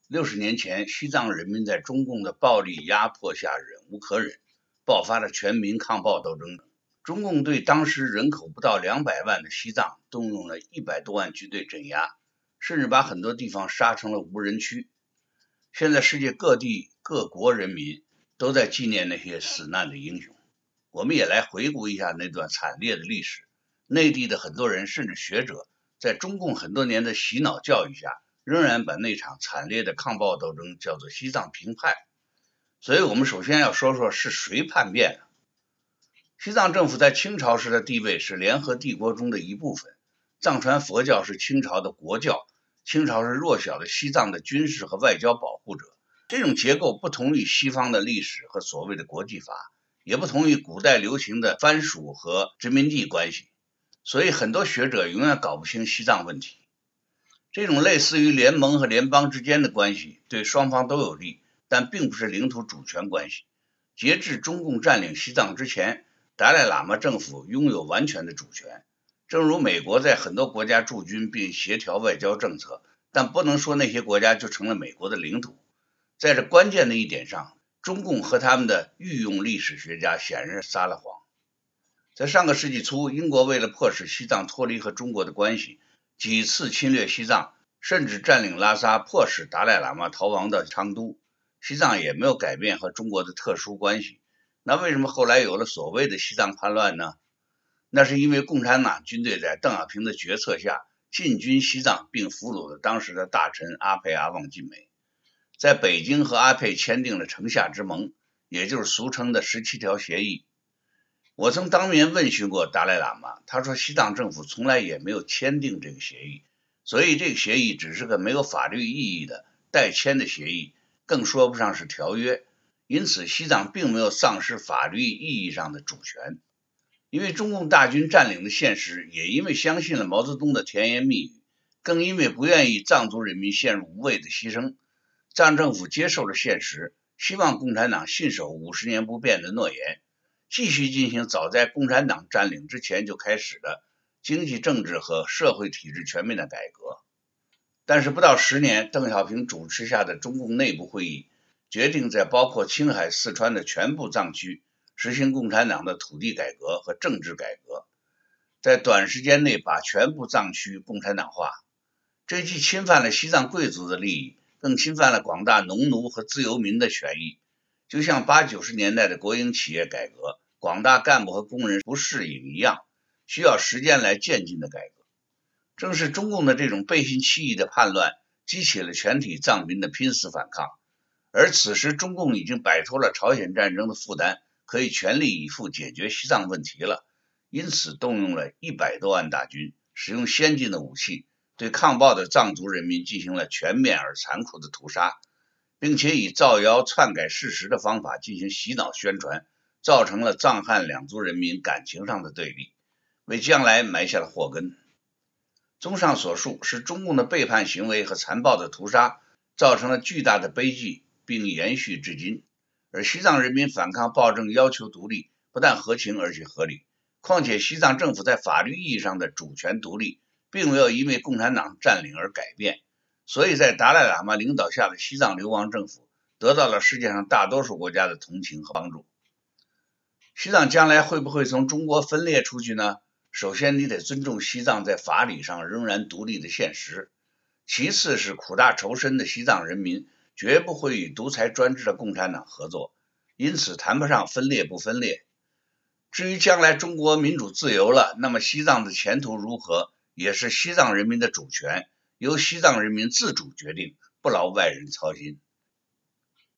60年前，西藏人民在中共的暴力压迫下忍无可忍，爆发了全民抗暴斗争。中共对当时人口不到200万的西藏动用了100多万军队镇压，甚至把很多地方杀成了无人区。现在世界各地各国人民都在纪念那些死难的英雄。我们也来回顾一下那段惨烈的历史。内地的很多人甚至学者，在中共很多年的洗脑教育下，仍然把那场惨烈的抗暴斗争叫做西藏平叛。所以我们首先要说说是谁叛变了。西藏政府在清朝时的地位是联合帝国中的一部分，藏传佛教是清朝的国教，清朝是弱小的西藏的军事和外交保护者。这种结构不同于西方的历史和所谓的国际法，也不同于古代流行的藩属和殖民地关系，所以很多学者永远搞不清西藏问题。这种类似于联盟和联邦之间的关系对双方都有利，但并不是领土主权关系。截至中共占领西藏之前，达赖喇嘛政府拥有完全的主权。正如美国在很多国家驻军并协调外交政策，但不能说那些国家就成了美国的领土。在这关键的一点上，中共和他们的御用历史学家显然撒了谎。在上个世纪初，英国为了迫使西藏脱离和中国的关系，几次侵略西藏，甚至占领拉萨，迫使达赖喇嘛逃亡到昌都。西藏也没有改变和中国的特殊关系。那为什么后来有了所谓的西藏叛乱呢？那是因为共产党军队在邓小平的决策下进军西藏，并俘虏了当时的大臣阿沛阿旺晋美。在北京和阿沛签订了城下之盟，也就是俗称的17条协议。我曾当面问询过达赖喇嘛，他说西藏政府从来也没有签订这个协议，所以这个协议只是个没有法律意义的待签的协议，更说不上是条约。因此西藏并没有丧失法律意义上的主权。因为中共大军占领的现实，也因为相信了毛泽东的甜言蜜语，更因为不愿意藏族人民陷入无谓的牺牲，藏政府接受了现实，希望共产党信守50年不变的诺言，继续进行早在共产党占领之前就开始的经济政治和社会体制全面的改革。但是不到10年，邓小平主持下的中共内部会议决定在包括青海、四川的全部藏区实行共产党的土地改革和政治改革，在短时间内把全部藏区共产党化。这既侵犯了西藏贵族的利益，更侵犯了广大农奴和自由民的权益。就像80、90年代的国营企业改革，广大干部和工人不适应一样，需要时间来渐进的改革。正是中共的这种背信弃义的叛乱，激起了全体藏民的拼死反抗。而此时中共已经摆脱了朝鲜战争的负担，可以全力以赴解决西藏问题了，因此动用了100多万大军，使用先进的武器，对抗暴的藏族人民进行了全面而残酷的屠杀，并且以造谣篡改事实的方法进行洗脑宣传，造成了藏汉两族人民感情上的对立，为将来埋下了祸根。综上所述，是中共的背叛行为和残暴的屠杀造成了巨大的悲剧，并延续至今。而西藏人民反抗暴政要求独立，不但合情而且合理，况且西藏政府在法律意义上的主权独立并没有因为共产党占领而改变，所以在达赖喇嘛领导下的西藏流亡政府得到了世界上大多数国家的同情和帮助。西藏将来会不会从中国分裂出去呢？首先你得尊重西藏在法理上仍然独立的现实，其次是苦大仇深的西藏人民绝不会与独裁专制的共产党合作，因此谈不上分裂不分裂。至于将来中国民主自由了，那么西藏的前途如何，也是西藏人民的主权，由西藏人民自主决定，不劳外人操心。